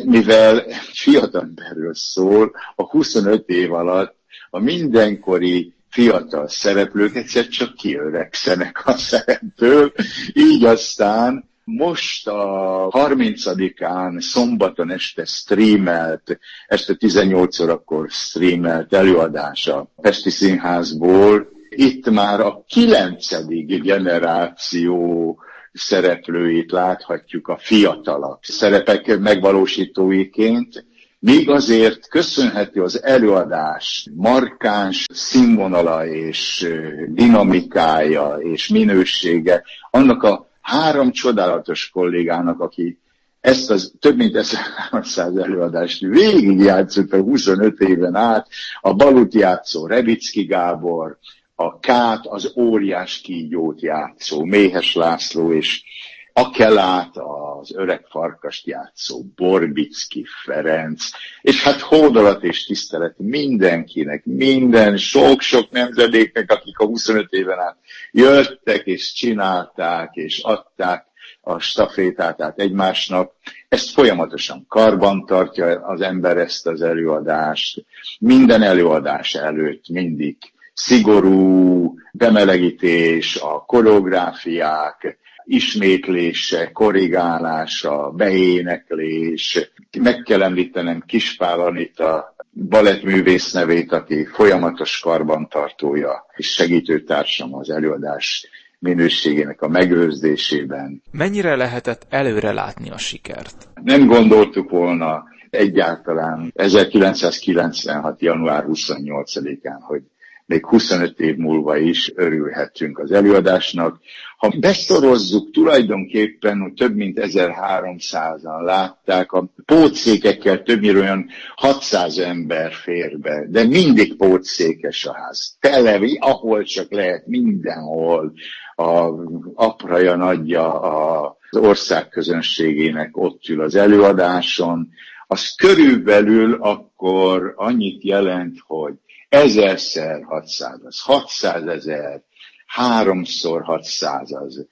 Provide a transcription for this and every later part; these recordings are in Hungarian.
mivel fiatalemberről szól, a 25 év alatt a mindenkori fiatal szereplők egyszer csak kiöregszenek a szerepből, így aztán most a 30-án szombaton este streamelt, este 18 órakor streamelt előadása a Pesti Színházból. Itt már a 9. generáció szereplőit láthatjuk a fiatalabb szerepek megvalósítóiként, még azért köszönhető az előadás markáns színvonala és dinamikája és minősége annak a 3 csodálatos kollégának, aki ezt az több mint 1300 előadást végigjátszott a 25 éven át, a Balut játszó Revicki Gábor, a Kát, az óriás kígyót játszó Méhes László, és Akelát, az öreg farkast játszó Borbicki Ferenc, és hát hódolat és tisztelet mindenkinek, minden sok-sok nemzedéknek, akik a 25 éven át jöttek és csinálták és adták a stafétát át egymásnak. Ezt folyamatosan karban tartja az ember, ezt az előadást. Minden előadás előtt mindig szigorú bemelegítés, a koreográfiák, ismétlése, korrigálása, beéneklés. Meg kell említenem Kispál Anita balettművész nevét, aki folyamatos karbantartója és segítőtársam az előadás minőségének a megőrzésében. Mennyire lehetett előre látni a sikert? Nem gondoltuk volna egyáltalán 1996. január 28-án, hogy még 25 év múlva is örülhetünk az előadásnak. Ha beszorozzuk, tulajdonképpen hogy több mint 1300-an látták, a pótszékekkel többnyire olyan 600 ember fér be, de mindig pótszékes a ház. Tele, ahol csak lehet, mindenhol a apraja nagyja az ország közönségének ott ül az előadáson. Az körülbelül akkor annyit jelent, hogy 1000x600 az 600 000, 3x600 az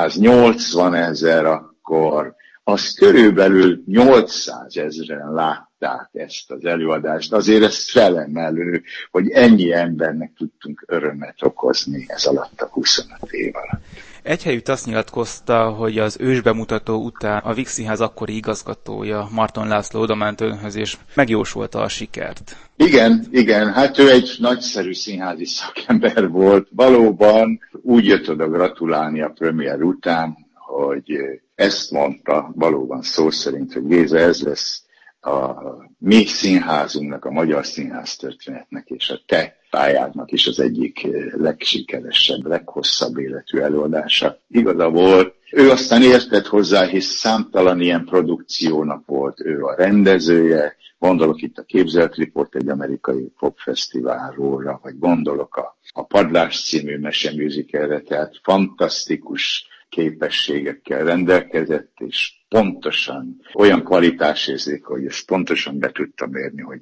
180 000, akkor az körülbelül 800 000-en látták ezt az előadást. Azért ez felemelő, hogy ennyi embernek tudtunk örömet okozni ez alatt a 25 év alatt. Egyhelyütt azt nyilatkozta, hogy az ősbemutató után a Víg Színház akkori igazgatója, Marton László odament önhöz, és megjósolta a sikert. Igen, hát ő egy nagyszerű színházi szakember volt. Valóban úgy jött oda gratulálni a premier után, hogy ezt mondta valóban szó szerint, hogy Géza, ez lesz a mi színházunknak, a magyar színház történetnek és a te pályádnak is az egyik legsikeresebb, leghosszabb életű előadása. Igaza volt. Ő aztán értett hozzá, hisz számtalan ilyen produkciónak volt ő a rendezője. Gondolok itt a Képzelt Riport egy amerikai popfesztiválról, vagy gondolok a Padlás című meseműzikelre, tehát fantasztikus képességekkel rendelkezett, és pontosan olyan kvalitásérzék, hogy ezt pontosan be tudtam érni, hogy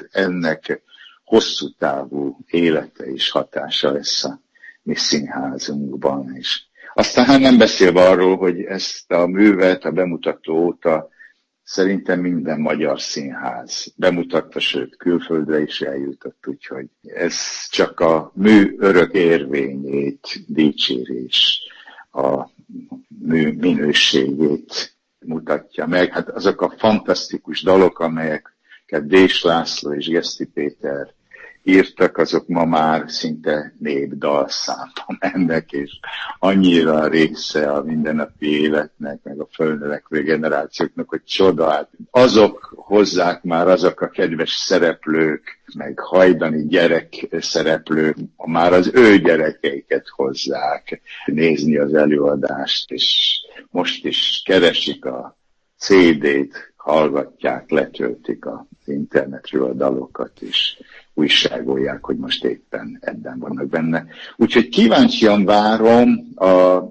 ennek hosszú távú élete és hatása lesz a mi színházunkban is. Aztán nem beszélve arról, hogy ezt a művet a bemutató óta szerintem minden magyar színház bemutatta, sőt külföldre is eljutott, úgyhogy ez csak a mű örök érvényét, dicsérés, a mű minőségét mutatja meg. Hát azok a fantasztikus dalok, amelyeket Dés László és Geszti Péter írtak, azok ma már szinte népdalszámba mennek, és annyira része a mindennapi életnek, meg a fölnövekvő generációknak, hogy csodát. Azok hozzák már, azok a kedves szereplők, meg hajdani gyerek szereplők, már az ő gyerekeiket hozzák nézni az előadást, és most is keresik a CD-t, hallgatják, letöltik az internetről a dalokat, és újságolják, hogy most éppen ebben vannak benne. Úgyhogy kíváncsian várom a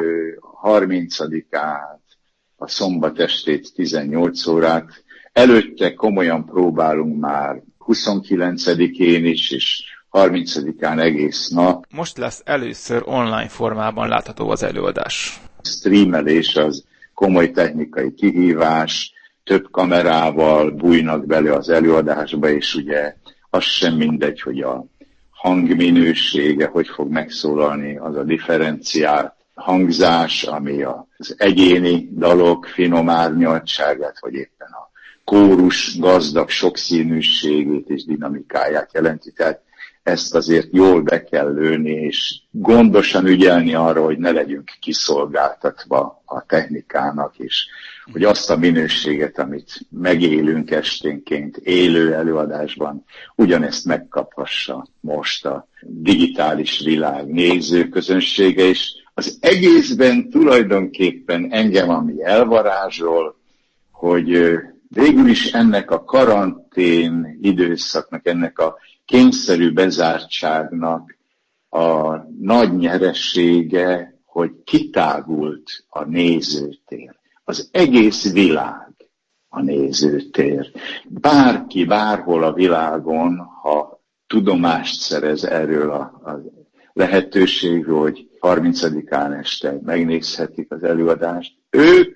30-át, a szombat estét 18 órát. Előtte komolyan próbálunk már 29-én is, és 30-án egész nap. Most lesz először online formában látható az előadás. A streamelés az komoly technikai kihívás, több kamerával bújnak bele az előadásba, és ugye az sem mindegy, hogy a hangminősége, hogy fog megszólalni, az a differenciált hangzás, ami az egyéni dalok finom árnyaltságát, vagy éppen a kórus gazdag sokszínűségét és dinamikáját jelenti. Tehát ezt azért jól be kell lőni, és gondosan ügyelni arra, hogy ne legyünk kiszolgáltatva a technikának, és hogy azt a minőséget, amit megélünk esténként élő előadásban, ugyanezt megkaphassa most a digitális világ nézőközönsége, és az egészben tulajdonképpen engem ami elvarázsol, hogy végül is ennek a karantén időszaknak, ennek a kényszerű bezártságnak a nagy nyeresége, hogy kitágult a nézőtér. Az egész világ a nézőtér. Bárki, bárhol a világon, ha tudomást szerez erről a lehetőségről, hogy 30-án este megnézhetik az előadást, ők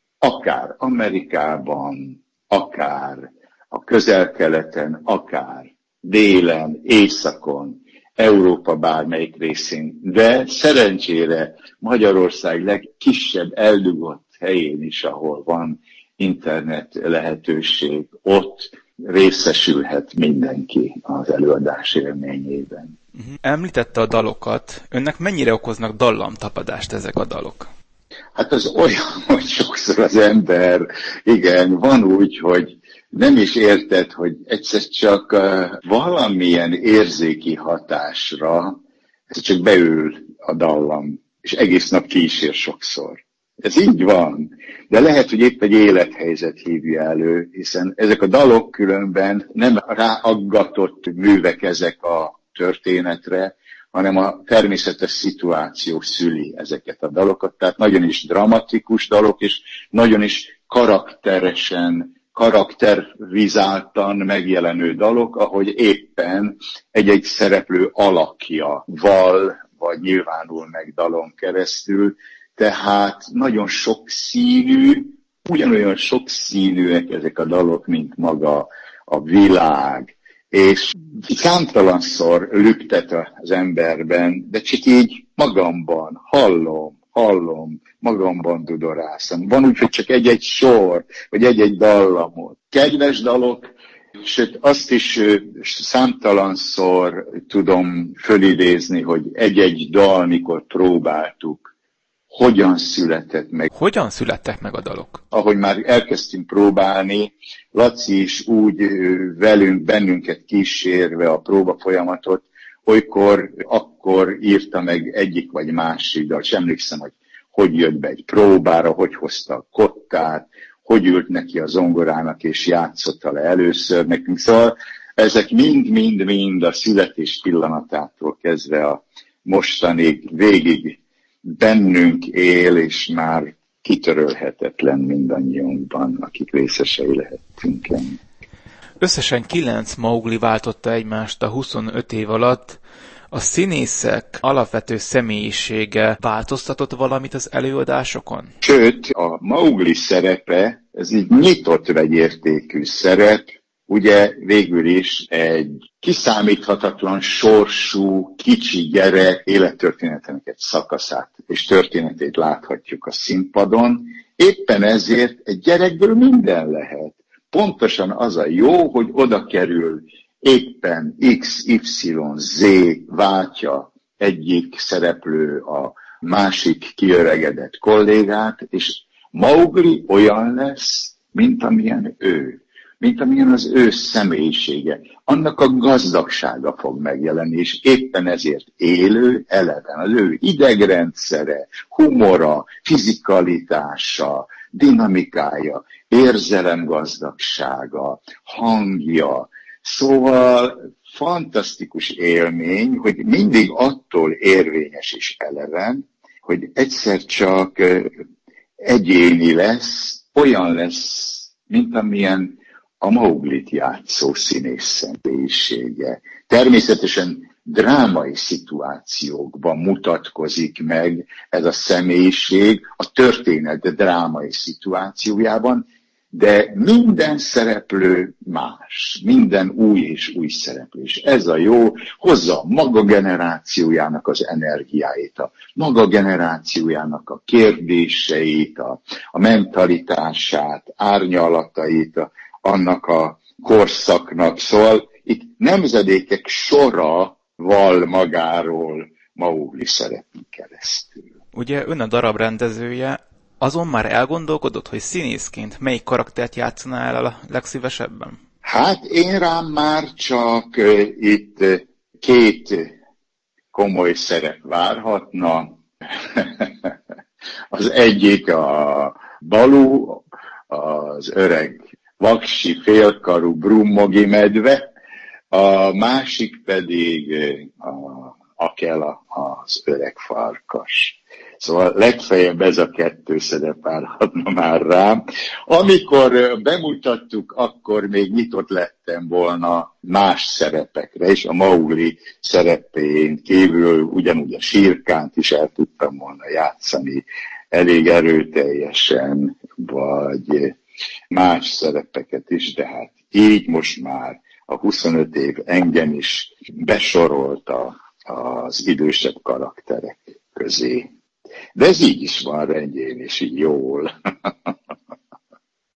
akár Amerikában, akár a Közel-Keleten, akár délen, északon, Európa bármelyik részén, de szerencsére Magyarország legkisebb eldugott helyén is, ahol van internet lehetőség, ott részesülhet mindenki az előadás élményében. Említette a dalokat. Önnek mennyire okoznak dallamtapadást ezek a dalok? Hát az olyan, hogy sokszor az ember, igen, van úgy, hogy nem is érted, hogy egyszer csak valamilyen érzéki hatásra ez csak beül a dallam, és egész nap kísér sokszor. Ez így van, de lehet, hogy épp egy élethelyzet hívja elő, hiszen ezek a dalok különben nem ráaggatott művek ezek a történetre, hanem a természetes szituáció szüli ezeket a dalokat. Tehát nagyon is dramatikus dalok, és nagyon is karakterizáltan megjelenő dalok, ahogy éppen egy-egy szereplő alakja val, vagy nyilvánul meg dalon keresztül. Tehát nagyon sokszínű, ugyanolyan sokszínűek ezek a dalok, mint maga a világ. És számtalanszor lüktet az emberben, de csak így magamban hallom, magamban dudorászom. Van úgy, hogy csak egy-egy sor, vagy egy-egy dallamot. Kedves dalok, sőt azt is számtalanszor tudom fölidézni, hogy egy-egy dal, mikor próbáltuk, hogyan született meg. Hogyan születtek meg a dalok? Ahogy már elkezdtünk próbálni, Laci is úgy bennünket kísérve a próba folyamatot, olykor akkor írta meg egyik vagy másik dal. És emlékszem, hogy jött be egy próbára, hogy hozta a kottát, hogy ült neki a zongorának és játszotta le először nekünk. Szóval ezek mind a születés pillanatától kezdve a mostanig végig bennünk él, és már kitörölhetetlen mindannyiunkban, akik részesei lehettünk ennek. Összesen 9 Mowgli váltotta egymást a 25 év alatt. A színészek alapvető személyisége változtatott valamit az előadásokon? Sőt, a Mowgli szerepe, ez így nyitott vegyértékű szerep, ugye végül is egy kiszámíthatatlan sorsú, kicsi gyerek élettörténetének egy szakaszát és történetét láthatjuk a színpadon. Éppen ezért egy gyerekből minden lehet. Pontosan az a jó, hogy oda kerül éppen X, Y, Z váltja egyik szereplő a másik kiöregedett kollégát, és Mowgli olyan lesz, mint amilyen ő. Mint amilyen az ő személyisége. Annak a gazdagsága fog megjelenni, és éppen ezért élő, eleven. Az ő idegrendszere, humora, fizikalitása, dinamikája, érzelemgazdagsága, hangja. Szóval fantasztikus élmény, hogy mindig attól érvényes és eleven, hogy egyszer csak egyéni lesz, olyan lesz, mint amilyen a Mowglit játszó színész személyisége. Természetesen drámai szituációkban mutatkozik meg ez a személyiség a történet drámai szituációjában, de minden szereplő más, minden új és új szereplő, és ez a jó, hozza a maga generációjának az energiáit, a maga generációjának a kérdéseit, a mentalitását, árnyalatait, annak a korszaknak, szóval itt nemzedékek sora val magáról Mowgli szerepén keresztül. Ugye ön a darab rendezője, azon már elgondolkodott, hogy színészként melyik karaktert játszaná el a legszívesebben? Hát én rám már csak itt 2 komoly szerep várhatna. Az egyik a Balú, az öreg vaksi félkarú brummogi medve, a másik pedig Akela, az öreg farkas. Szóval legfeljebb ez a 2 szerep várhatna már rám. Amikor bemutattuk, akkor még nyitott lettem volna más szerepekre, és a Mowgli szerepén kívül ugyanúgy a Sírkánt is el tudtam volna játszani elég erőteljesen, vagy más szerepeket is, de hát így most már a 25 év engem is besorolta az idősebb karakterek közé. De ez így is van rendjén, és így jól.